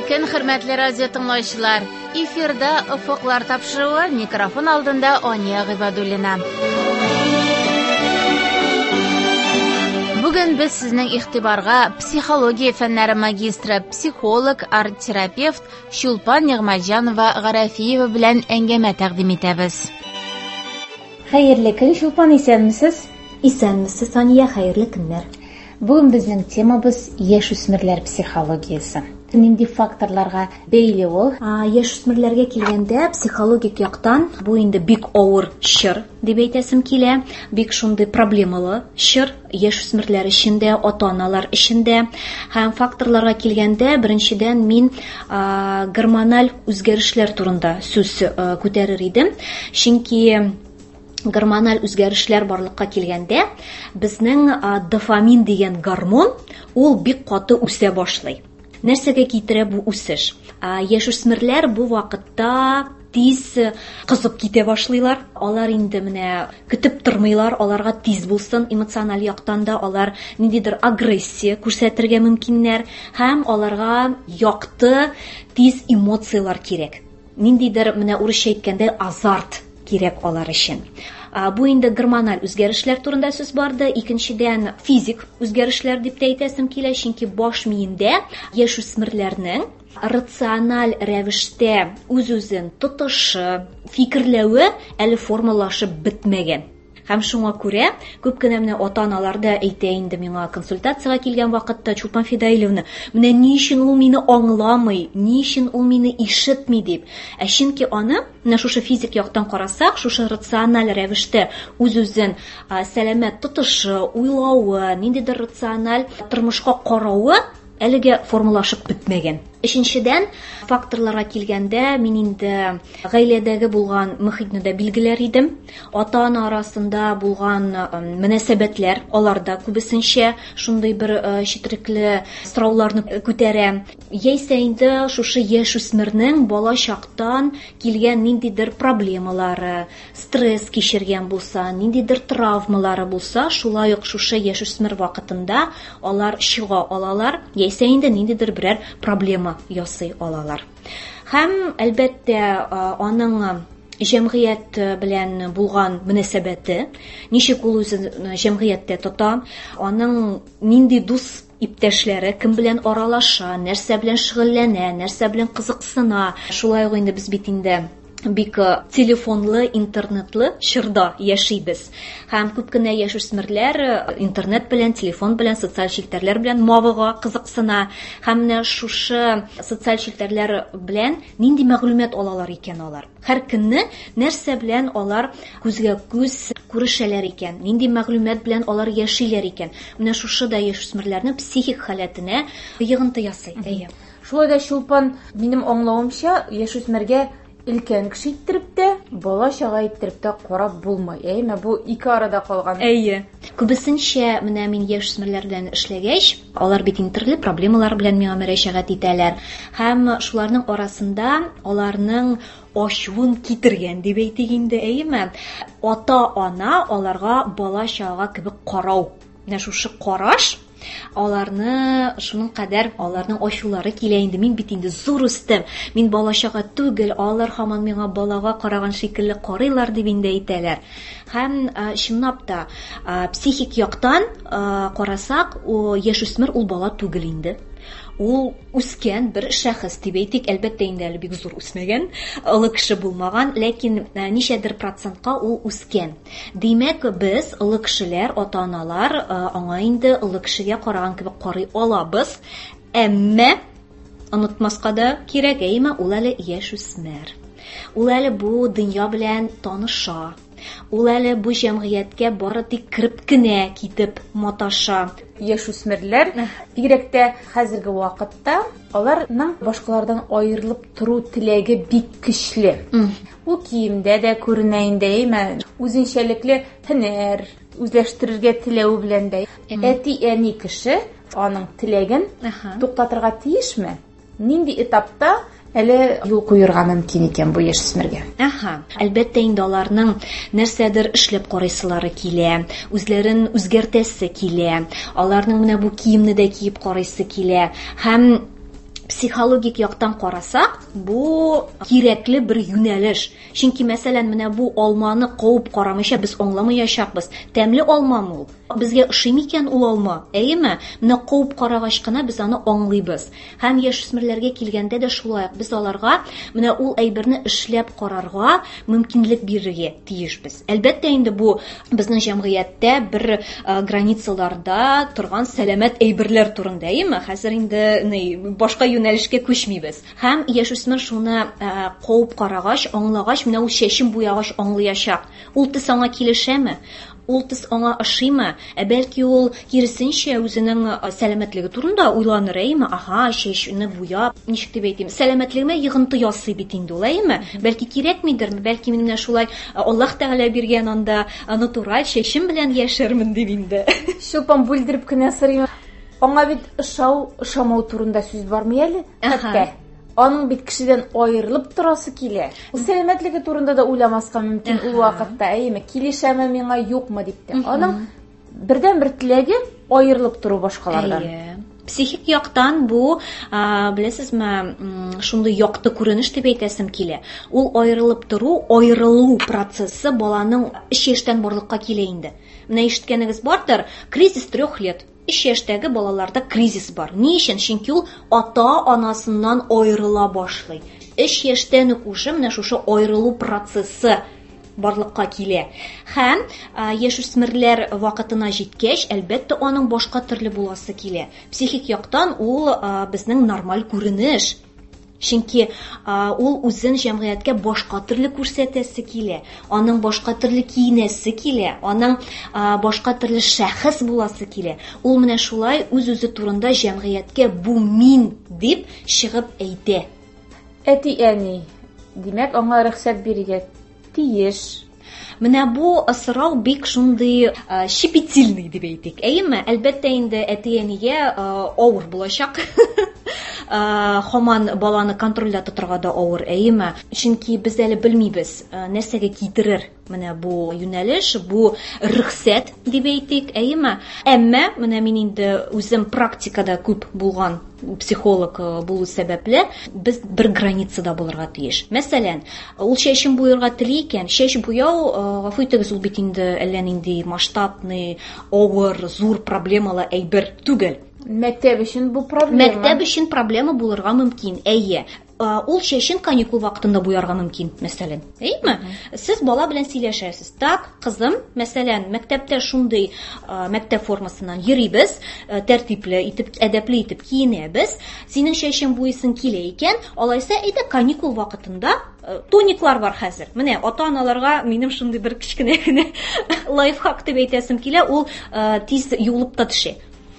Aleyküm hürmetli radyo tınlayışlar. Эфирда Ufuklar Tapşırığı, mikrofon aldığında Anya Gıbadulina. Bugün biz sizning ihtibarga psixologiya fanlari magistri, psixolog, art-terapevt Shulpan Nig'matjanova G'arafiyeva bilan angama taqdim etamiz. Xayrli kun, Shulpan, esenmisiz? Esenmisiz, Anya, xayrli kunlar. Bugün bizning temamiz yosh o'smirlar psixologiyasi. Nindi faktorlarga beyli ol? Yosh o'smirlarga kelganda psixologik yoqdan bu endi big over shir deb aytasim kela. Big shunday problemalı shir yosh o'smirlar ishida, ota-onalar ishida. Ham faktorlarga kelganda birinchidan men gormonal o'zgarishlar turida so'z ko'tarar edim. Chunki gormonal o'zgarishlar borliqqa kelganda bizning dopamin degan gormon ul big qoti o'sa boshlaydi. Narsaga keltira bu o'sish? Yosh o'smirlar bu vaqtda tez qizib keta boshlaylar. Ular endi mana kutib turmaylar, ularga tez bo'lsin, emotsional yoqdan da ular nimadir agressiya ko'rsatirga mumkinlar, ham ularga yoqti tez emotsiyalar kerak. Nimadir mana urush aytganda azart kerak ular uchun. Bu endi gormonal o'zgarishlar turida so'z bordi. Ikkinchidan fizik o'zgarishlar deb aytasim kela, chunki bosh miyada yosh o'smirlarning ratsional ravishda o'z-o'zini tutishi, fikrlavi hali formallashib bitmagan. Ham shunga ko'ra ko'pgina meni ota-onalarda aytayindi menga konsultatsiyaga kelgan vaqtda Chulpan Fidailovna, "Meni nishin u meni anglamay, nishin u meni eshitmay" deb. Chunki ona mana shu fizik yoqdan qarasak, shu ratsional ravishda o'z-o'zini salomat tutishi, o'ylovi, nimadir ratsional turmushga qaravi haliga formulashib bitmagan. Uchinchidan faktorlarga kelganda men endi g'ailadagi bo'lgan muhitni da belgilar edim. Ota-ona orasida bo'lgan munosabatlar, ularda ko'pincha shunday bir shitirikli strovlarni ko'tara. Yeysa endi shu yosh o'smirning bola chaqdan kelgan nimadir problemalari, stress kechirgan bo'lsa, nimadir travmalari bo'lsa, shulayq shu yosh o'smir vaqtida ular shig'a olalar, yeysa endi nimadir biror problema yasay olalar. Ham albatta onun jamiyat bilan bo'lgan munosabati, nechuk ul o'zini jamiyatda tuta, onun nindi do'st iptashlari kim bilan oralasha, narsa bilan shug'ullana, narsa bilan qiziqsina. Shulay endi biz bitinda bik telefonli, internetli shirda yashaymiz. Ham ko'pgina yosh o'smirlar internet bilan, telefon bilan, sotsial shelterlar bilan moviga qiziqsina. Hamna shu sotsial shelterlar bilan nindi ma'lumot olalar ekan ular. Har kunni narsa bilan ular ko'zga ko'z ko'rishalar ekan. Nindi ma'lumot bilan ular yashaylar ekan. Mana shu da yosh o'smirlarning psixik holatini yig'inti yasaydi. Shulada Shulpan, mening аңлавымча, yosh o'smirga ilken kishi ittiribdi, bola chaga ittiribdi, qarab bo'lmay. Mana bu ikki arada qolgan. Ko'pincha mana men yosh o'smirlar bilan ishlagach, ular bitin turli problemalar bilan menga murojaat etadilar. Ham shularning orasida ularning oshvun kitirgan deb aytganda, ota-ona ularga bola chaga kibib qarov. Mana shu qarash ularni shuning qadar ularning oshulari kelaydi. Men bitindi zo'r ustim. Men bola chaga tugil, ular hamon menga bolaga qaragan shekilli qaraylar deb endi aytalar. Ham shunabda psixik yoqdan qarasak, u yosh o'smir ul bola tugil endi. U o'sgan bir shaxs deb aytik, albatta endi hali bek zo'r o'smagan, uli kishi bo'lmagan, lekin nishadir protsentga u o'sgan. Demak, biz uli kishilar, ota-onalar anga endi uli kishiga qaragan kabi qaray olamiz. Ammo unutmasqa da kerak, ular yosh o'smir. Ular bu dunyo bilan tanisha. Ular bu jamiyatga boradi kiribgina ketib motasha. Yosh o'smirlar bigrakda hozirgi vaqtda ularning boshqalardan ayrilib turuv tilagi bik kuchli. U kiyimda da ko'rinayinda, o'zinchalikli hunar o'zlashtirishga tilavi bilan da ati kishi uning tilagin to'xtatishga tiyishmi? Nindi etapda hali yo'l qo'yirga mumkin ekan bu yosh o'smirga. Albatta endi ularning narsadir ishlab qaraysilari kela, o'zlarini o'zgartasi kela, ularning mana bu kiyimni da kiyib qaraysi kela. Ham психологик яктан карасак, бу кирәкле бер юнәлеш. Чөнки мәсәлән, менә бу алманы куып карамыйча без аңламаячакбыз. Тәмле алмамы ул? Безгә ошый микән ул алма? Әйеме? Менә куып карагач кына без аны аңлыйбыз. Һәм яшүсмерләргә килгәндә дә шулай. Без аларга менә ул әйберне эшләп карарга мөмкинлек бирергә тиешбез. Әлбәттә инде бу безнең җәмгыятьтә бер границаларда торган сәламәт әйберләр турында, әйеме? Хәзер инде башка юнәлешкә күчмибез. Һәм яшүсмер шуны куып карагач, аңлагач, менә ул чәчен буягач аңлаячак. Ул төс аңа килешәме? Ул төс аңа ошыймы? Бәлки ул киресенчә үзенең сәламәтлеге турында уйланыр, әйеме? Аха, чәчне буяп, ничек дип әйтим, сәламәтлегемә йогынты ясый бит инде ул, әйеме? Бәлки кирәкмидер, бәлки мин менә шулай Аллаһ Тәгалә биргән анда натураль чәчем белән яшәрмен дип инде. Шулпан бүлдереп кенә сорыйм. Аңа бит ошамау турында сүз бармы әле? Хәтта аның бит кешедән аерылып торасы килә. Сәламәтлеге турында да уйламаска мөмкин ул вакытта, әйеме? Килешәме миңа, юкмы дип тә. Аның бердән-бер теләге аерылып тору башкалардан. Психик яктан бу, беләсезме, шундый якты күренеш дип әйтәсем килә. Ул аерылып тору, аерылу процессы баланың 3 яшьтән барлыкка килә инде. Менә ишеткәнегез бардыр, кризис 3 лет. 3 яшьтәге балаларда кризис бар. Ни өчен? Чөнки ул ата-анасыннан аерыла башлый. 3 яшьтән үк уже менә шушы аерылу процессы барлыкка килә. Һәм яшүсмерләр вакытына җиткәч, әлбәттә аның башка төрле буласы килә. Психик яктан ул безнең нормаль күренеш. Чөнки ул үзен җәмгыятькә башка төрле күрсәтәсе килә. Аның башка төрле киенәсе килә. Аның башка төрле шәхес буласы килә. Ул менә шулай үз-үзе турында җәмгыятькә бу мин дип чыгып әйтә. Әти-әни, димәк, аңа рөхсәт бирергә тиеш. Менә бу сорау бик шундый щепетильный дип әйтик. Әйеме? Әлбәттә инде әти-әнигә авыр булачак. Хаман баланы контрольдә тоторга да авыр, әйеме? Чөнки без әле белмибез, нәрсәгә китерер менә бу юнәлеш, бу рөхсәт дип әйтик, әйеме? Әмма менә мин инде үзем практикада күп булган психолог булу сәбәпле, без бер границада булырга тиеш. Мәсәлән, ул чәчен буярга тели икән, чәч буяу, гафу итегез, ул бит инде әллә нинди масштабный, авыр, зур проблемалы әйбер түгел. Мәктәп өчен бу проблема. Мәктәп өчен проблема булырга мөмкин. Әйе. Ул чәчен каникул вакытында буярга мөмкин, мәсәлән. Әйеме? Сез бала белән сөйләшәсез. Так, кызым, мәсәлән, мәктәптә шундый мәктәп формасыннан йөрибез, тәртипле итеп, әдәпле итеп киенәбез. Синең чәчен буйсын килә икән, алайса әйдә каникул вакытында тониклар бар хәзер. Менә ата-аналарга минем шундый бер кичкенә генә лайфхак дип әйтәсем килә, ул тиз юылып та төшә.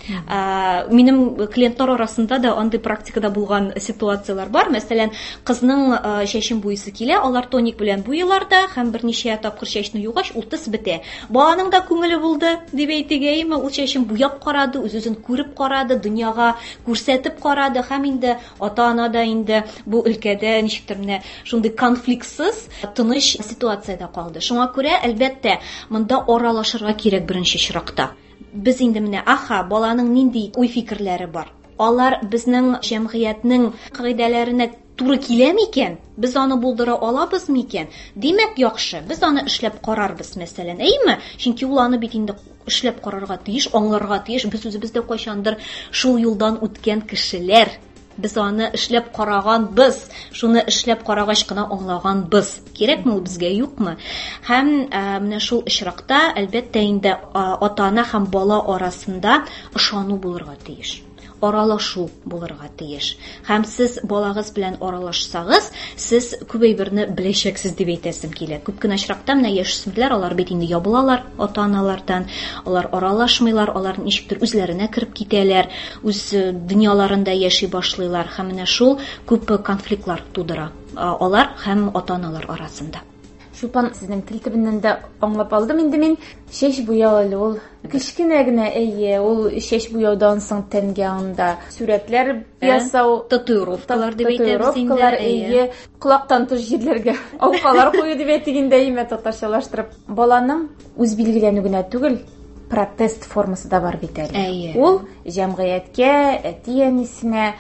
Минем клиентлар арасында да андый практикада булган ситуациялар бар. Мәсәлән, кызның чәчен буйсы килә, алар тоник белән буйлар да, һәм берничә тапкыр чәчне югач, ул төс бетә. Баланың да күңеле булды дип әйтегәйме, ул чәчен буяп карады, үз-үзен күреп карады, дөньяга күрсәтеп карады, һәм инде ата-ана да инде бу өлкәдә ничектер менә шундый конфликтсыз, тыныч ситуациядә калды. Шуңа күрә, әлбәттә, монда аралашырга кирәк беренче чиракта. Без инде менә баланың нинди уй-фикерләре бар. Алар безнең җәмгыятьнең кагыйдәләренә туры киләме икән? Без аны булдыра алабызмы икән? Димәк, яхшы, без аны эшләп карарбыз, мәсәлән, әйеме? Чөнки ул аны бит инде эшләп карарга тиеш, аңларга тиеш. Без үзебез дә кайчандыр шул юлдан үткән кешеләр. Без аны эшләп караганбыз, шуны эшләп карагач кына аңлаганбыз. Кирәкме ул безгә, юкмы? Һәм менә шул очракта, әлбәттә инде ата-ана һәм бала арасында ышану булырга тиеш. Аралашу булырга тиеш. Һәм сез балагыз белән аралашсагыз, сез күп әйберне беләчәксез дип әйтәсем килә. Күп кенә очракта менә яшүсмерләр, алар бит инде ябылалар ата-аналардан, алар аралашмыйлар, алар ничектер үзләренә кереп китәләр, үз дөньяларында яши башлыйлар, һәм менә шул күп конфликтлар тудыра алар һәм ата-аналар арасында. Шулпан, сезнең тел төбеннән дә аңлап алдым инде мин. Чәч буяу әле ул. Кичкенә генә, әйе, ул чәч буяудан соң тәнгә анда сүрәтләр ясау, татуировкалар дип әйтәбез инде. Әйе, колактан тыш җирләргә алкалар кую дип әйтгәндә, әйе, татарчалаштырып. Баланың үз билгеләнү генә түгел, протест формасы да бар бит әле. Ул җәмгыятькә, әти-әнисенә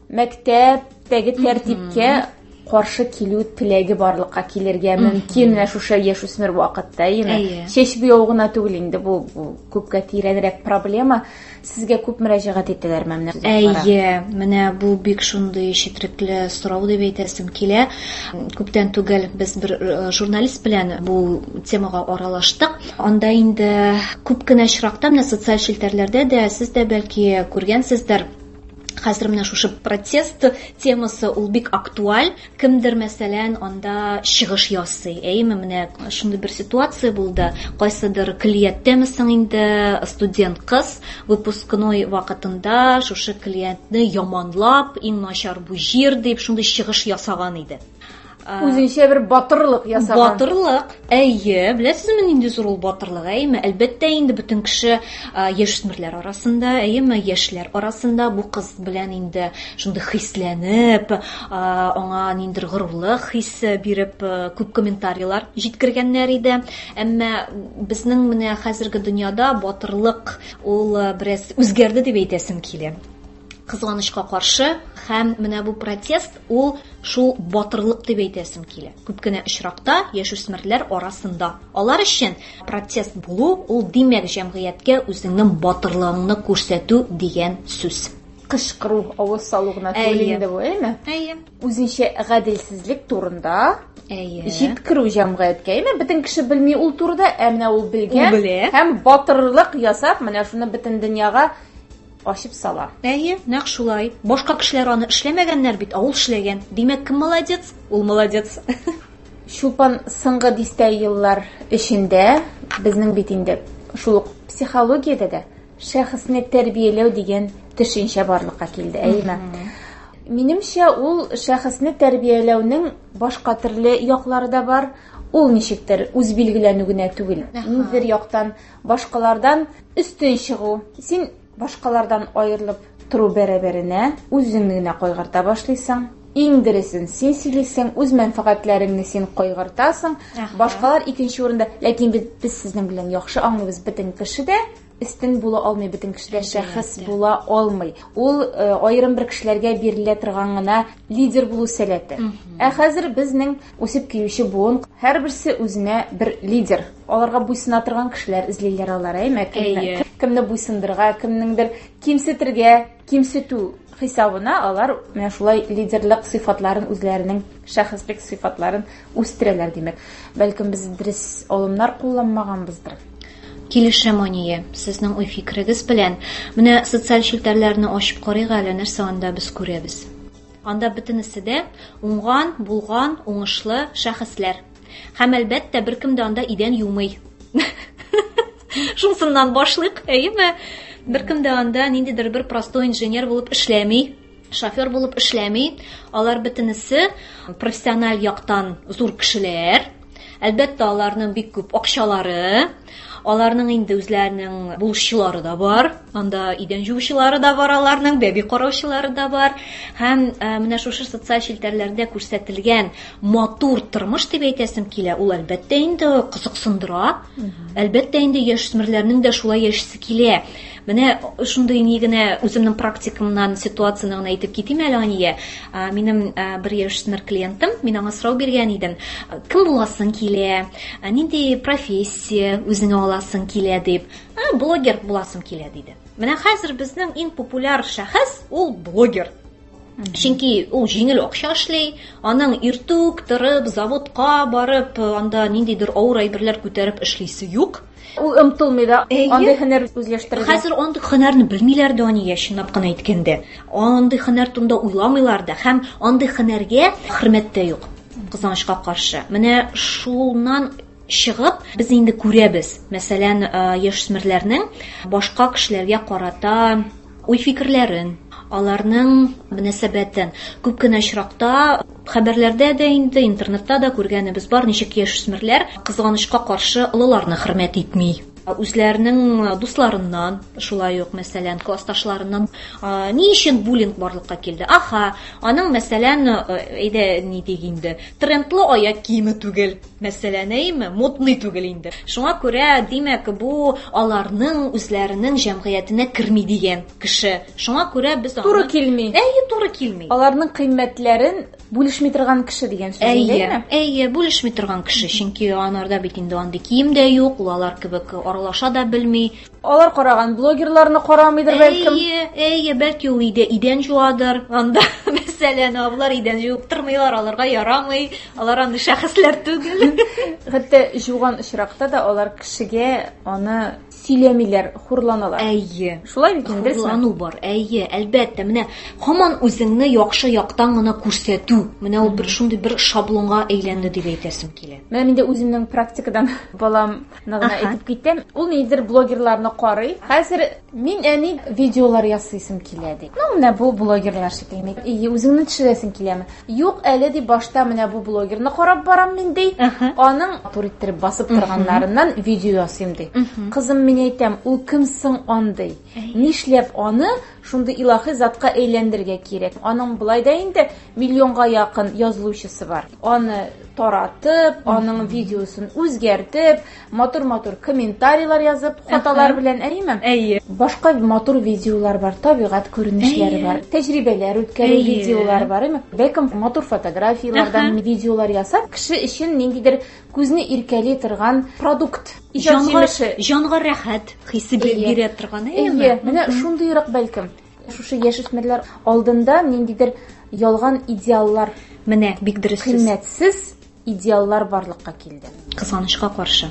мәктәптәге тәртипкә каршы килү теләге барлыкка килергә мөмкин менә шушы яшүсмер вакытта, чәч буяу гына түгел инде, бу күпкә тирәнрәк проблема. Сезгә күп мөрәҗәгать итәләр менә. Менә бу бик шундый четерекле сорау дип әйтәсем килә. Күптән түгел без бер журналист белән бу темага аралаштык. Анда инде күп кенә очракта менә социаль челтәрләрдә дә сез дә бәлки күргәнсездер. Хәзер менә шушы протест темасы ул бик актуаль. Кемдер мәсәлән анда чыгыш ясый. Менә шундый бер ситуация булды. Кайсыдыр клиенттәмесең инде студент кыз выпускной вакытында шушы клиентны яманлап, иң начар бу җир дип шундый чыгыш ясаган иде. Үзенчә бер батырлык ясаган. Батырлык. Беләсезме нинди зур ул батырлык? Әлбәттә инде бөтен кеше яшьсмерләр арасында, яшьләр арасында бу кыз белән инде шундый хисләнеп, аңа ниндер горурлык хиссе биреп күп комментарийлар җиткергәннәр иде. Әмма безнең менә хәзерге дөньяда батырлык ул бераз үзгәрде дип әйтәсем килә. Кызганычка каршы, һәм менә бу протест ул шул батырлык дип әйтәсем килә. Күп кенә очракта яшүсмерләр арасында. Алар өчен протест булу ул димәк җәмгыятькә үзеңнең батырлыгыңны күрсәтү дигән сүз. Кышкыру, авыз салу гына түгел инде бу, Үзенчә гаделсезлек турында җиткерү җәмгыятькә. Бөтен кеше белми ул турыда, менә ул белгән һәм батырлык ясап, менә шуны бөтен дөньяга ашып сала. Нәкъ шулай. Башка кешеләр аны эшләмәгәннәр бит, ул эшләгән. Димәк, кем молодец? Ул молодец. Шулпан соңгы дистә еллар эчендә безнең бит инде шул психологиядә дә шәхесне тәрбияләү дигән төшенчә барлыкка килде, Минемчә, ул шәхесне тәрбияләүнең башка төрле яклары да бар. Ул ничектер үз билгеләнү генә түгел. Ниндидер яктан башкалардан өстен чыгу. Син башкалардан аерылып тору бәрабәренә үзеңне генә кайгырта башлыйсың. Иң дөресен син сөйлисең, үз мәнфәгатьләреңне син кайгыртасың. Башкалар икенче урында, ләкин без сезнең белән яхшы аңлыйбыз, бөтен кеше дә өстен була алмый, бөтен кеше дә шәхес була алмый. Ул аерым бер кешеләргә бирелә торган гына лидер булу сәләте. Хәзер безнең үсеп килүче буын һәрберсе үзенә бер лидер. Аларга буйсына торган кешеләр эзлиләр алар, кемне буйсындырга, кемнеңдер кимсетергә, кимсетү хисабына алар менә шулай лидерлык сыйфатларын, үзләренең шәхеслек сыйфатларын үстерәләр димәк. Бәлкем без дөрес алымнар кулланмаганбыздыр. Килешәм, Ания, сезнең уй фикерегез белән. Менә социаль челтәрләрне ачып карыйк әле, нәрсә анда без күрәбез. Анда бөтенесе дә уңган, булган, уңышлы шәхесләр. Һәм әлбәттә беркем дә анда идән юмый. Шунсыннан башлыйк, Беркем дә анда ниндидер бер простой инженер булып эшләми, шофер булып эшләми. Алар бөтенесе профессиональ яктан зур кешеләр. Әлбәттә, аларның бик күп акчалары, аларның инде үзләренең булышчылары да бар. Анда идән җуучылары да бар, аларның бәби караучылары да бар. Һәм менә шушы социаль челтәрләрдә күрсәтелгән матур тормыш дип әйтәсем килә. Ул әлбәттә инде кызыксындыра. Әлбәттә инде яшьсмерләрнең дә шулай яшисе килә. Менә шундый ни генә үземнең практикамнан ситуацияны гына әйтеп китим әле, Ания. Минем бер яшьсмер клиентым, мин аңа сорау биргән идем. Кем буласың килә? Нинди профессия үзеңә аласың килә дип. Блогер буласым килә диде. Менә хәзер безнең иң популяр шәхес ул блогер. Чөнки ул җиңел акча эшли, аның иртүк торып, заводка барып, анда ниндидер авыр әйберләр күтәреп эшлисе юк. Ул ымтылмый да, андый һөнәр үзләштерә. Хәзер андый һөнәрне белмиләр дә, Ания, чынлап кына әйткәндә. Андый һөнәр турында уйламыйлар да, һәм андый һөнәргә хөрмәт тә юк. Кызганычка каршы. Менә шулнан чыгып, без инде күрәбез. Мәсәлән, яшьсмерләрнең башка кешеләргә карата уй фикерләрен, аларның мөнәсәбәтен. Күп кенә очракта хәбәрләрдә дә инде, интернетта да күргәнебез бар, ничек яшьсмерләр кызганычка каршы олыларны хөрмәт итми. үзләренең дусларыннан, шулай ук мәсәлән классташларыннан ни өчен буллинг барлыкка килде? Аха, аның мәсәлән әйдә ни дигәндә, трендлы аяк киеме түгел, мәсәлән, әйме, модный түгел инде. Шуңа күрә, димәк, бу аларның үзләренең җәмгыятенә керми дигән кеше. Шуңа күрә без туры килми. Туры килми. Аларның кыйммәтләрен бүлешми торган кеше дигән сүз инде. Бүлешми торган кеше, чөнки анарда бит инде андый кием дә юк, алар кебек аралаша да белми. Алар караган блогерларны карамыйдыр бәлкем. Бәлки ул идән жуадыр. Анда мәсәлән, алар идән жуып тормыйлар, аларга ярамый. Алар андый шәхесләр түгел. Хәтта жуган очракта да алар кешегә аны сөйләмиләр, хурланалар. Шулай бит инде. Хурлану бар. Әлбәттә, менә һаман үзеңне яхшы яктан гына күрсәтү. Менә ул шундый бер шаблонга әйләнде дип әйтәсем килә. Мен инде үземнең практикадан баламны гына әйтеп китәм. Ул нидер блогерларны карый. Хәзер мин әни видеолар ясыйсым килә ди. Менә бу блогерлар шикелле. Үзеңне төшерәсең киләме? Юк, әле ди башта менә бу блогерны карап барам мин ди. Аның туриттереп басып торганнарыннан видео ясыйм ди. Кызым, мин әйтәм, ул кем соң андый? Нишләп аны шундый илаһи затка әйләндергә кирәк? Аның булай да инде миллионга якын язылучысы бар. Аны таратып, аның видеосын үзгәртеп, матур-матур комментарийлар язып, хаталар белән әриме? Башка матур видеолар бар, табигать күренешләре бар, тәҗрибәләр үткәрү видеолар бар, әйме? Бәлкем матур фотографиялардан видеолар ясап, кеше өчен ниндидер күзне иркәли торган продукт, җанга рәхәт хисе бирә торган, әйме? Менә шундыйрак бәлкем. Шушы яшүсмерләр алдында ниндидер ялган идеаллар, менә бик дөрес, кыйммәтсез идеаллар барлыкка килде. Кызганычка каршы.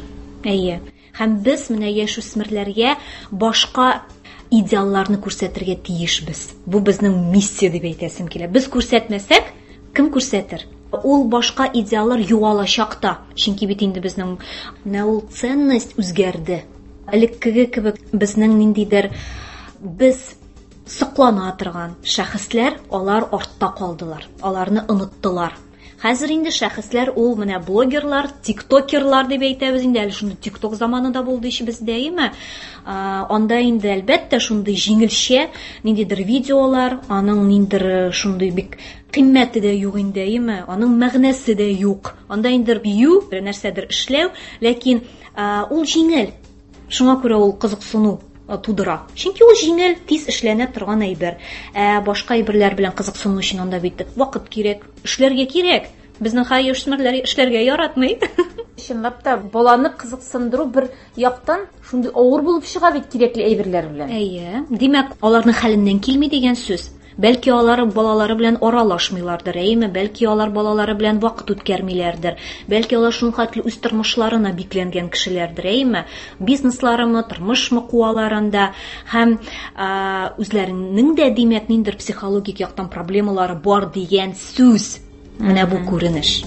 Һәм без менә яшүсмерләргә башка идеалларны күрсәтергә тиешбез. Бу безнең миссия дип әйтәсем килә. Без күрсәтмәсәк, кем күрсәтер? Ул башка идеаллар югалачак та. Чөнки бит инде безнең ул ценность үзгәрде. Элеккеге кебек безнең ниндидер без соклана торган шәхесләр, алар артта калдылар. Аларны оныттылар. Хәзер инде шәхесләр ул менә блогерлар, тиктокерлар дип әйтәбез инде. Әле шундый тикток заманында булды ич бездә, әйме? Анда инде әлбәттә шундый җиңелчә ниндидер видеолар, аның ниндидер шундый бик кыйммәте дә юк инде, әйме? Аның мәгънәсе дә юк. Анда инде бию, бер нәрсәдер эшләү, ләкин ул җиңел. Шуңа күрә ул кызыксыну тудыра. Чөнки ул җиңел, тиз эшләнә торган әйбер. Башка әйберләр белән кызыксыну өчен анда бит вакыт кирәк, эшләргә кирәк. Безнең яшьсмерләр эшләргә яратмый. Чынлап та баланы кызыксындыру бер яктан шундый авыр булып чыга бит кирәкле әйберләр белән. Димәк, аларның хәленнән килми дигән сүз. Бәлки алар балалары белән аралашмыйлардыр, әйме? Бәлки алар балалары белән вакыт үткәрмиләрдер. Бәлки алар шуның хәтле үз тормышларына бикләнгән кешеләрдер, әйме? Бизнесларымы, тормышмы куаларында һәм үзләренең дә димәк ниндер психологик яктан проблемалары бар дигән сүз. Менә бу күренеш.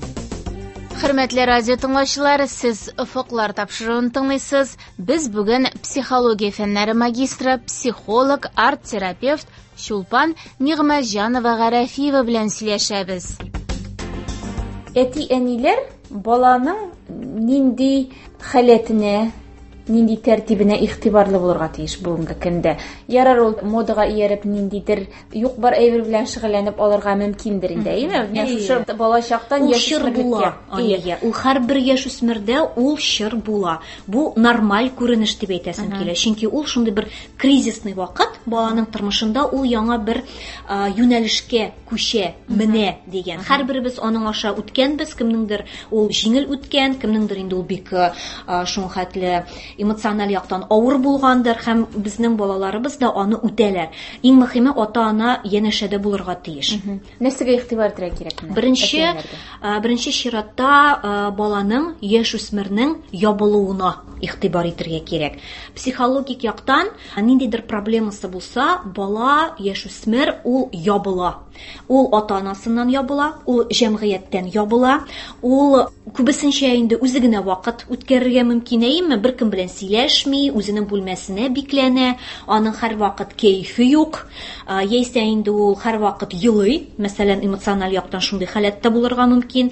Хөрмәтле радио тыңлаучылар, сез Офыклар тапшыруын тыңлыйсыз. Без бүген психология фәннәре магистры, психолог, арт-терапевт Чулпан Нигъмәҗанова Гарәфиева белән сөйләшәбез. Әти-әниләр баланың нинди халәтенә, нинди тәртибенә игътибарлы булырга тиеш бүгенге көндә. Ярар ул модага ияреп ниндидер юк бар әйбер белән шөгыльләнеп алырга мөмкиндер инде, әйме? Шушы бала чактан яшьсмерлеккә. Ул һәрбер яшүсмердә ул шыр була. Бу нормаль күренеш дип әйтәсем килә. Чөнки ул шундый бер кризисный вакыт баланың тормышында, ул яңа бер юнәлешкә күчә, менә дигән. Һәрберебез аның аша үткәнбез, кемнеңдер ул җиңел үткән, кемнеңдер инде ул бик шуң хәтле эмоциональ яктан авыр булгандыр һәм безнең балаларыбыз да аны үтәләр. Иң мөһиме ата-ана янәшәдә булырга тиеш. Нәрсәгә игътибар итәргә кирәк? Беренче чиратта баланың, яшүсмернең ябылуына игътибар итәргә кирәк. Психологик яктан ниндидер проблемасы булса, бала, яшүсмер ул ябыла. Ул ата-анасыннан ябыла, ул җәмгыятьтән ябыла, ул күбесенчә инде үзе генә вакыт үткәрергә мөмкин, әйеме? Беркем белән сөйләшми, үзенең бүлмәсенә бикләнә, аның һәрвакыт кәефе юк, яисә инде ул һәрвакыт елый, мәсәлән, эмоциональ яктан шундый халәттә булырга мөмкин.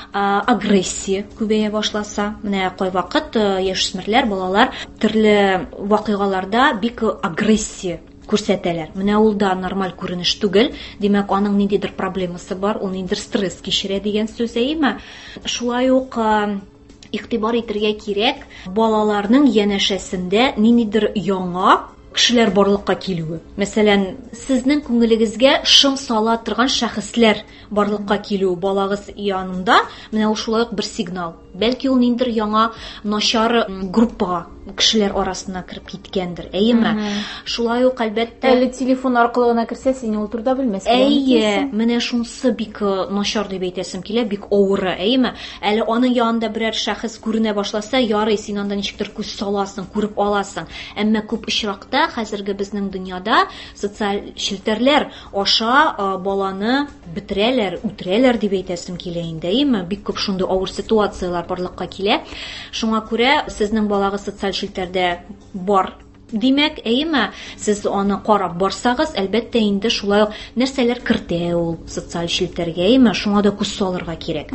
Агрессия күбәя башласа, менә кайвакыт яшүсмерләр, балалар төрле вакыйгаларда бик агрессия күрсәтәләр. Менә ул да нормаль күренеш түгел. Димәк, аның ниндидер проблемасы бар, ул ниндидер стресс кичерә дигән сүз, әйеме? Шулай ук игътибар итәргә кирәк, балаларның янәшәсендә ниндидер яңа кешеләр барлыкка килүе. Мәсәлән, сезнең күңелегезгә шым сала торган шәхесләр барлыкка килү балагыз янында, менә ул шулай ук бер сигнал. Бәлки ул ниндидер яңа начар группага кешеләр арасына кирип киткәндер, әйеме? Шулай ук әлбәттә, әле телефон аркылы гына кирсә, син ул турда белмәссең. Әйе, менә шунысы бик начар дип әйтәсем килә, бик авыры, әйеме? Әле аның янында берәр шәхес күренә башласа, ярый, син анда ничектер күз саласың, күреп аласың. Әмма күп очракта хәзерге безнең дөньяда социаль челтәрләр аша баланы бетерәләр, үтерәләр дип әйтәсем килә инде, әйеме? Бик күп шундый авыр ситуациялар барлыкка килә. Шуңа күрә сезнең балагыз социаль челтәрдә бар. Димәк, әйеме, сез аны карап барсагыз, әлбәттә инде шулай ук нәрсәләр кертә ул социаль челтәргә, әйеме? Шуңа да күз салырга кирәк.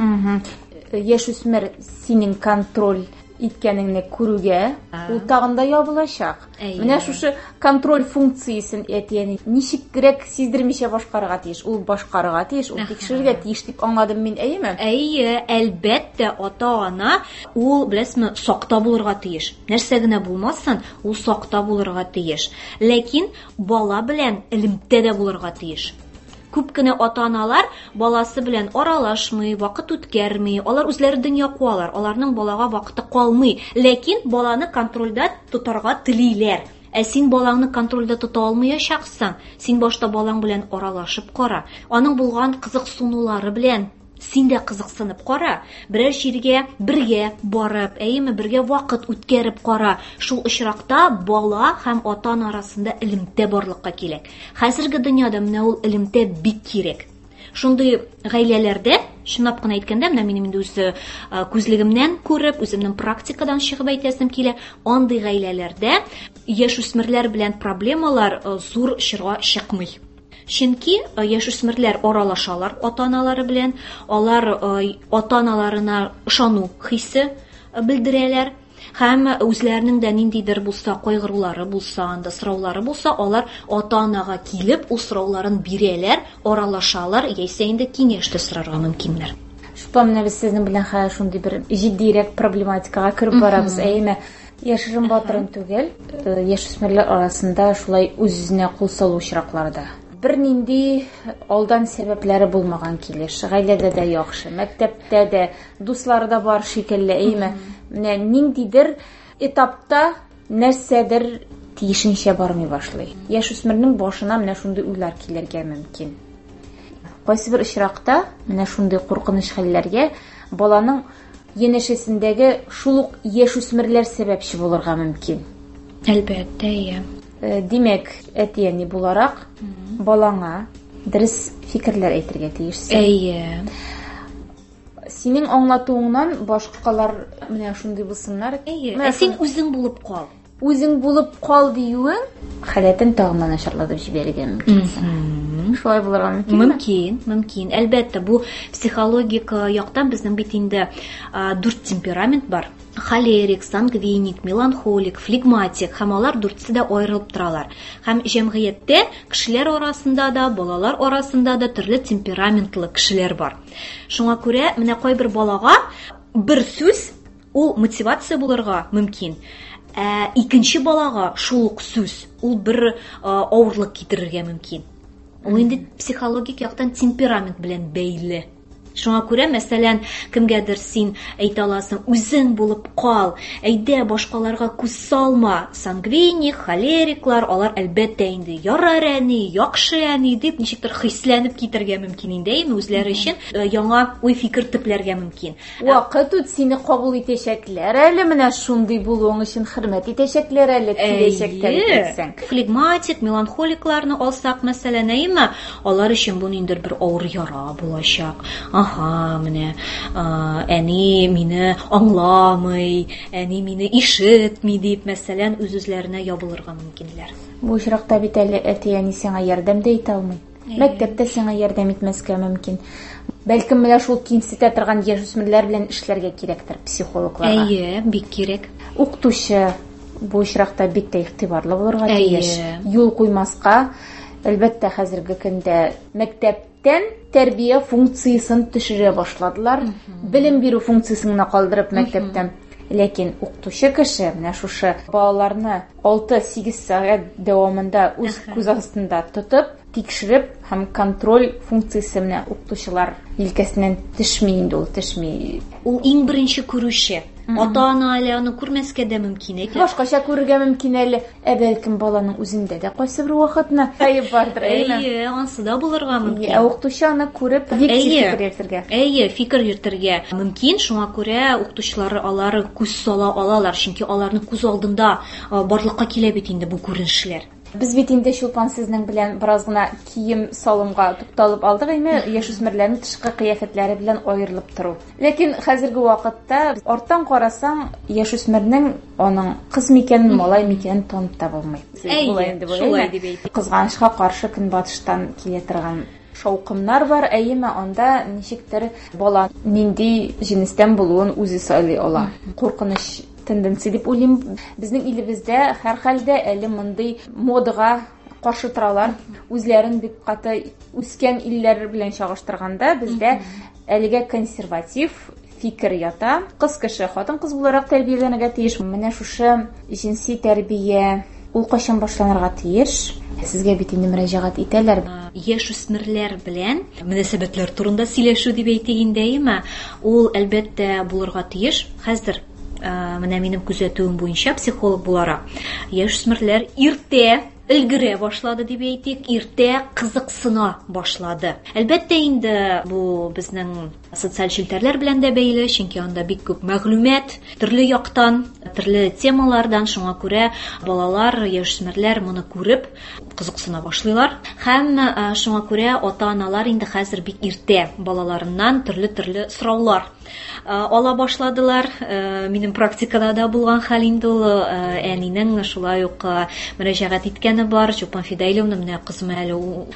Яшүсмер синең контроль иткәнеңне күрүгә, ул тагында ябылачак. Менә шушы контроль функциясен әтияне ничекрәк сиздермичә башкарырга тиеш. Ул башкарырга тиеш, ул тикшерергә тиеш дип аңладым мин, әйеме? Әйе, әлбәттә ата-ана ул, беләсезме, сакта булырга тиеш. Нәрсә генә булмасын, ул сакта булырга тиеш. Ләкин бала белән элемтә дә булырга тиеш. Күп кенә ата-аналар баласы белән аралашмый, вакыт үткәрми, алар үзләре дөнья куалар, аларның балага вакыты калмый, ләкин баланы контрольдә тотарга телиләр. Син балаңны контрольдә тота алмаячаксың. Син башта балаң белән аралашып кара. Аның булган кызыксынулары белән син дә кызыксынып кара. Берәр җиргә бергә барып, әйеме, бергә вакыт үткәреп кара. Шул очракта бала һәм ата-ана арасында элемтә барлыкка кирәк. Хәзерге дөньяда менә ул элемтә бик кирәк. Шундый гаиләләрдә, шунлап кына әйткәндә, менә минем инде үз күзлегемнән күреп, үземнең практикадан чыгып әйтәсем килә, андый гаиләләрдә яшүсмерләр белән проблемалар зур чорга чыкмый. Чөнки яшүсмерләр аралашалар ата-аналары белән, алар ата-аналарына ышану хисе белдерәләр. Һәм үзләренең дә ниндидер булса кайгырулары булса, анда сораулары булса, алар ата-анага килеп, ул сорауларын бирәләр, аралашалар, яисә инде киңәш тә сорарга мөмкиннәр. Шулай менә без сезнең белән хәзер шундый бер җитдирәк проблематикага кирип барабыз, әйеме? Яшерен батырын түгел, яшүсмерләр арасында шулай үз-үзенә кул салу очракларда. Бер нинди алдан сәбәпләре булмаган килеш, гаиләдә дә яхшы, мәктәптә дә, дуслары да бар шикелле, әйеме? Менә ниндидер этапта нәрсәдер тиешенчә бармый башлый. Яшүсмернең башына менә шундый уйлар килергә мөмкин. Кайсы бер очракта менә шундый куркыныч хәлләргә баланың янәшәсендәге шул ук яшүсмерләр сәбәпче булырга мөмкин. Әлбәттә, Димәк, әтияни буларак балаңа дөрес фикерләр әйтергә тиешсең. Әйе. Синең аңлатуыңнан башкалар менә шундый булсыннар. Син үзең булып кал. Үзең булып кал диюең халәтен тагын начарлатып җибәрергә мөмкин. Шулай булырга мөмкин. Мөмкин. Әлбәттә, бу психологик яктан безнең бит инде 4 темперамент бар. Холерик, сангвиник, меланхолик, флегматик һәм алар 4-се дә аерылып торалар. Һәм җәмгыятьтә кешеләр арасында да, балалар арасында да төрле темпераментлы кешеләр бар. Шуңа күрә менә кайбер балага бер сүз ул мотивация булырга мөмкин. Икенче балага шул ук сүз ул бер авырлык китерергә мөмкин. Ул инде психологик яктан темперамент белән бәйле. Шуңа күрә, мәсәлән, кемгәдер син әйтә аласың, үзең булып кал, әйдә башкаларга күз салма. Сангвиник, холериклар, алар әлбәттә инде ярар әни, яхшы әни дип ничектер хисләнеп китәргә мөмкин инде, үзләре өчен яңа уй-фикер төпләргә мөмкин. Вакыт үт сине кабул итәчәкләр әле, менә шундый булуың өчен хөрмәт итәчәкләр әле, киләчәктә итсәң. Флегматик, меланхоликларны алсак, мәсәлән, алар өчен бу ниндидер бер авыр яра булачак. Ага, менә әни мине аңламый, әни мине ишетми дип, мәсәлән, үз-үзләренә ябылырга мөмкинләр. Бу очракта бит әле әти-әни сиңа ярдәм дә итә алмый. Мәктәптә сиңа ярдәм итмәскә мөмкин. Бәлкем менә шул кимсетә торган яшүсмерләр белән эшләргә кирәктер психологларга. Бик кирәк. Укытучы бу очракта бик тә игътибарлы булырга тиеш. Юл куймаска. Әлбәттә, хәзерге көндә мәктәптән тәрбия функциясын төшерә башладылар. Белем бирү функциясын гына калдырып мәктәптән. Ләкин укытучы кеше менә шушы балаларны 6-8 сәгать дәвамында үз күз астында тотып, тикшереп һәм контроль функциясе менә укытучылар илкәсеннән төшми инде, ул төшми. Ул иң беренче күрүче. Ата-ана әле аны күрмәскә дә мөмкин икән. Башкача күрергә мөмкин әле. Бәлкем баланың үзендә дә кайсы бер вакытны кайып бардыр, әйме? Ансы да булырга мөмкин. Укытучы аны күреп, фикер йөртергә. Фикер йөртергә мөмкин. Шуңа күрә укытучылар алар күз сала алалар, чөнки аларның күз алдында барлыкка килә бит инде бу күренешләр. Без бит инде Чулпан сезнең белән бераз гына кием салымга тукталып алдык, яшүсмерләрнең тышкы кыяфәтләре белән аерылып тору. Ләкин хәзерге вакытта арттан карасаң, яшүсмернең аның кыз микәнен, малай микәнен танып та булмый. Шулай дип әйтик. Кызганычка каршы көнбатыштан килә торган шаукымнар бар, анда ничектер бала нинди җинестән булуын үзе сайлый ала. Куркыныч тенденция дип уйлыйм. Безнең илебездә һәрхәлдә әле мондый модага каршы торалар. Үзләрен бик каты үскән илләр белән чагыштырганда, бездә әлегә консерватив фикер ята. Кыз кеше хатын-кыз буларак тәрбияләнергә тиеш. Менә шушы җинси тәрбия ул кайчан башланырга тиеш? Сезгә бит инде мөрәҗәгать итәләр. Яшүсмерләр белән мөнәсәбәтләр турында сөйләшү дип әйтик инде, ул әлбәттә булырга тиеш. Хәзер менә минем күзәтүем буенча психолог буларак, яшүсмерләр иртә өлгерә башлады дип әйтик, иртә кызыксына башлады. Әлбәттә инде бу безнең социаль челтәрләр белән дә бәйле, чөнки анда бик күп мәгълүмат, төрле яктан, төрле темалардан, шуңа күрә балалар, яшүсмерләр моны күреп кызыксына башлыйлар. Һәм шуңа күрә ата-аналар инде хәзер бик иртә балаларыннан төрле сораулар ала башладылар. Минем практикада да булган хәл инде ул. Әнинең шулай ук мөрәҗәгать иткәне бар. Чулпан Фидайловна, менә кызым әле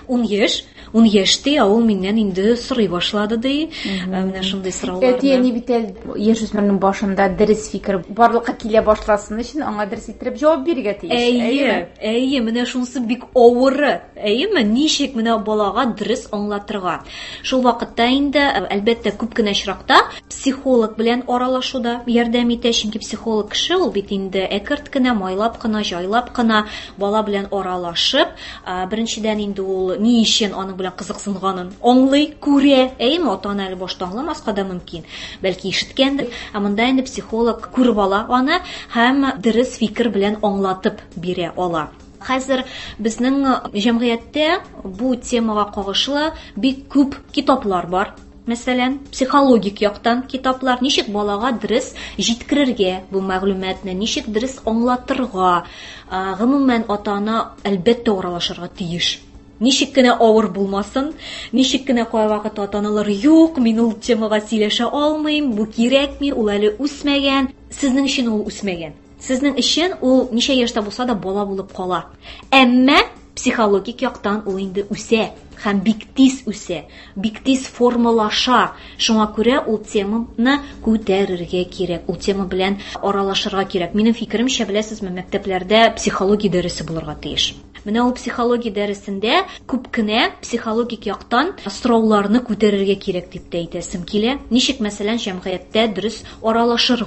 10 яшьтә, ул миннән инде сорый башлады ди. Менә шундый сораулар. Әти-әни бит яшүсмернең башында дөрес фикер барлыкка килә башласын өчен аңа дөрес иттереп җавап бирергә тиеш. Менә шунысы бик авыры. Ничек менә балага дөрес аңлатырга. Шул вакытта инде әлбәттә күп кенә очракта психолог белән аралашуда ярдәм итә, чөнки психолог кеше ул бит инде әкерт кенә, майлап кына, җайлап кына бала белән аралашып, беренчедән инде ул ни өчен аның белән кызыксынганын аңлый, күрә. Ата-ана әле башта аңламаска да мөмкин. Бәлки ишеткәндер. Монда инде психолог күреп ала аны һәм дөрес фикер белән аңлатып бирә ала. Хәзер безнең җәмгыятьтә бу темага кагышлы бик күп китаплар бар. Мәсәлән, психологик яктан китаплар, ничек балага дөрес җиткерергә бу мәгълүматны, ничек дөрес аңлатырга. Гомумән ата-ана әлбәттә аралашырга тиеш. Ничек кенә авыр булмасын, ничек кенә кай вакыт ата-аналар юк, мин ул темага сөйләшә алмыйм, бу кирәкми, ул әле үсмәгән. Сезнең өчен ул үсмәгән. Сезнең өчен ул ничә яшьтә булса да бала булып кала. Әмма психологик яктан ул инде үсә. Һәм бик тиз үсә, бик тиз формалаша. Шуңа күрә ул теманы күтәрергә кирәк, ул тема белән аралашырга кирәк. Минем фикеремчә, беләсезме, мәктәпләрдә психология дәресе булырга тиеш. Менә ул психология дәресендә күп кенә психологик яктан сорауларны күтәрергә кирәк дип әйтәсем килә. Ничек, мәсәлән, җәмгыятьтә дөрес аралашырга,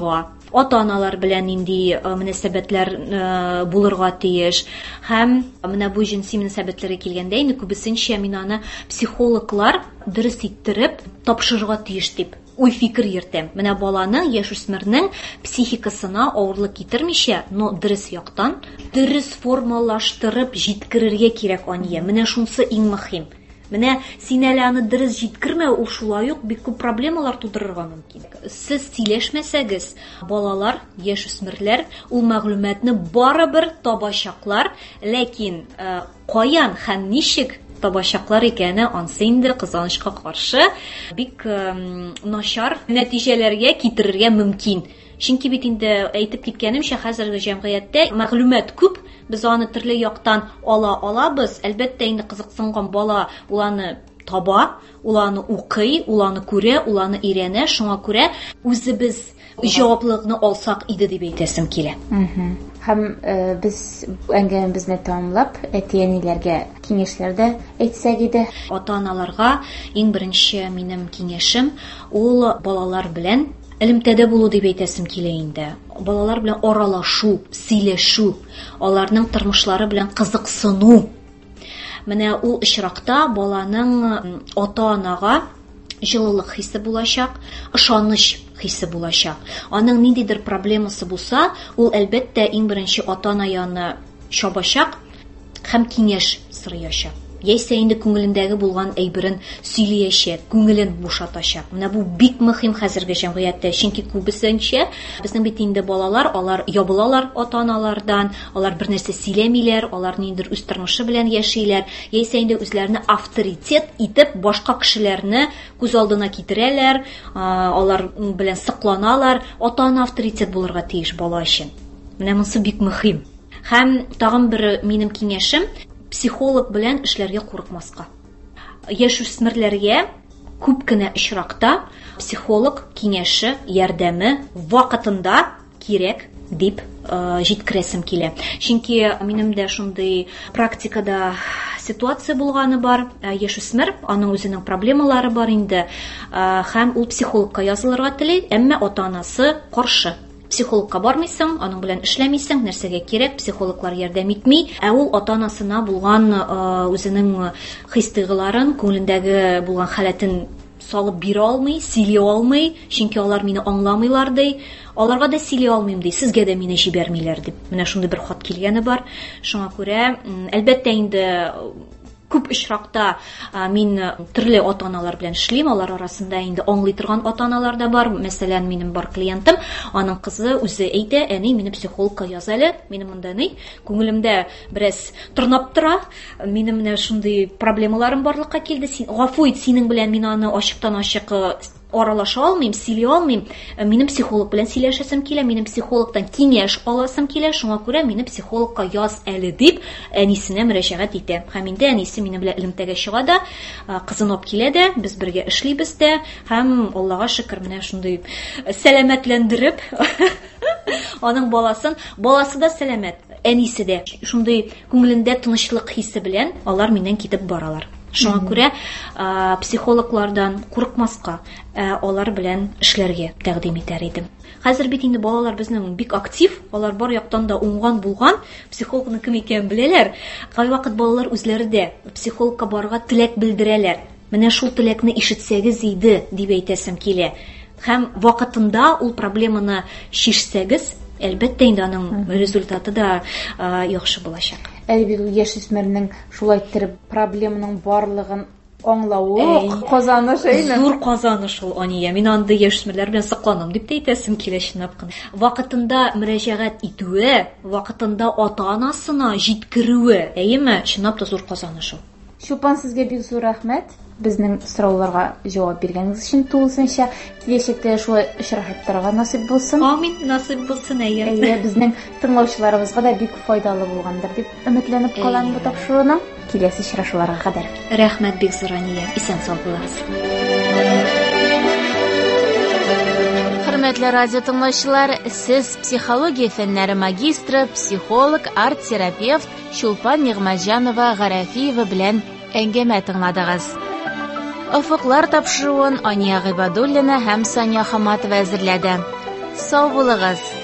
ата-аналар белән нинди мөнәсәбәтләр булырга тиеш. Һәм менә бу җинси мөнәсәбәтләргә килгәндә инде күбесенчә мин аны психологлар дөрес иттереп тапшырырга тиеш дип уй-фикер йөртәм. Менә баланың, яшүсмернең психикасына авырлык китермичә, но дөрес яктан, дөрес формалаштырып җиткерергә кирәк ания. Менә шунысы иң мөһим. Менә син әле аны дөрес җиткермәү, ул шулай ук бик күп проблемалар тудырырга мөмкин. Сез сөйләшмәсәгез, балалар, яшүсмерләр ул мәгълүматны барыбер табачаклар, ләкин каян һәм ничек табачаклар икәне ансы инде кызганычка каршы бик начар нәтиҗәләргә китерергә мөмкин. Чөнки бит инде әйтеп киткәнемчә, хәзерге җәмгыятьтә мәгълүмат күп, без аны төрле яктан алабыз. Әлбәттә, инде кызыксынган бала ул аны таба, ул аны укый, ул аны күрә, ул аны өйрәнә. Шуңа күрә үзебез җаваплылыкны алсак иде дип әйтәсем килә. Һәм без әңгәмәбезне тәмамлап, әти-әниләргә киңәшләр дә әйтсәк иде. Ата-аналарга иң беренче минем киңәшем ул балалар белән элемтәдә булу дип әйтәсем килә инде. Балалар белән аралашу, сөйләшү, аларның тормышлары белән кызыксыну. Менә ул очракта баланың ата-анага җылылык хисе булачак, ышаныч хисе булачак. Аның ниндидер проблемасы булса, ул әлбәттә иң беренче ата-ана янына чабачак һәм киңәш сораячак. Яисә инде күңелендәге булган әйберен сөйләячәк, күңелен бушатачак. Менә бу бик мөһим хәзерге җәмгыятьтә, чөнки күбесенчә безнең бит инде балалар, алар ябылалар ата-аналардан, алар бернәрсә сөйләмиләр, алар ниндидер үз тормышы белән яшиләр, яисә инде үзләренә авторитет итеп башка кешеләрне күз алдына китерәләр, алар белән сыкланалар. Ата-ана авторитет булырга тиеш бала өчен. Менә монысы бик мөһим. Һәм тагын бер минем киңәшем, психолог белән эшләргә курыкмаска. Яшүсмерләргә күп кенә очракта психолог киңәше, ярдәме вакытында кирәк дип җиткерәсем килә. Чөнки минем дә шундый практикада ситуация булганы бар. Яшүсмер, аның үзенең проблемалары бар инде, һәм ул психологка язылырга тели, әмма ата-анасы каршы. Психологка бармыйсың, аның белән эшләмисең, нәрсәгә кирәк, психологлар ярдәм итми, ул ата-анасына булган үзенең хис-тойгыларын, күңелендәге булган халәтен салып бирә алмый, сөйли алмый, чөнки алар мине аңламыйлар ди. Аларга да сөйли алмыйм ди, сезгә дә мине җибәрмиләр дип. Менә шундый бер хат килгәне бар. Шуңа күрә, әлбәттә инде күп очракта мин төрле ата-аналар белән эшлим, алар арасында инде аңлый торган ата-аналар да бар. Мәсәлән, минем бар клиентым, аның кызы үзе әйтә, әни, мине психологка яз әле, минем монда ни, күңелемдә бераз тырнап тора, минем менә шундый проблемаларым барлыкка килде, син гафу ит, синең белән мин аны ачыктан-ачык аралаша алмыйм, сөйли алмыйм, минем психолог белән сөйләшәсем килә, минем психологтан киңәш аласым килә, шуңа күрә мине психологка яз әле дип әнисенә мөрәҗәгать итә. Һәм инде әнисе минем белән элемтәгә чыга да, кызын алып килә дә, без бергә эшлибез дә, һәм Аллага шөкер, менә шундый сәламәтләндереп аның баласы да сәламәт, әнисе дә шундый күңелендә тынычлык хисе белән алар миннән китеп баралар. Шуңа күрә психологлардан курыкмаска, алар белән эшләргә тәкъдим итәр идем. Хәзер бит инде балалар безнең бик актив, алар бар яктан да уңган булган, психологның кем икәнен беләләр. Кайвакыт балалар үзләре дә психологка барырга теләк белдерәләр. Менә шул теләкне ишетсәгез иде дип әйтәсем килә. Һәм вакытында ул проблеманы чишсәгез, әлбәттә инде аның результаты да яхшы булачак. Әлбәттә, яшүсмернең шулай иттереп проблеманың барлыгын аңлавы казаныш әйме? Зур казаныш ул, Ания. Мин анда яшүсмерләр белән сакланам дип әйтәсем килә чынлап кына. Вакытында мөрәҗәгать итүе, вакытында ата-анасына җиткерүе, әйеме? Чынлап та зур казаныш ул. Чулпан, сезгә бик зур рәхмәт. Безнең сорауларга җавап биргәнегез өчен тулысынча. Киләчәктә шулай очрашып торырга насыйп булсын. Амин, насыйп булсын, әйе. Безнең тыңлаучыларыбызга да бик файдалы булгандыр дип өметләнеп калам бу тапшыруның. Киләсе очрашуларга кадәр. Рәхмәт бик зур, Ания. Исән сау булыгыз. Хөрмәтле радио тыңлаучылар, сез психология фәннәре магистры, психолог, арт-терапевт Чулпан Нигъмәтҗанова Гарәфиева белән әңгәмә тыңладыгыз. Офыклар тапшыруын Ания Гыйбадуллина һәм Сания Хаматова әзерләде. Сау булыгыз.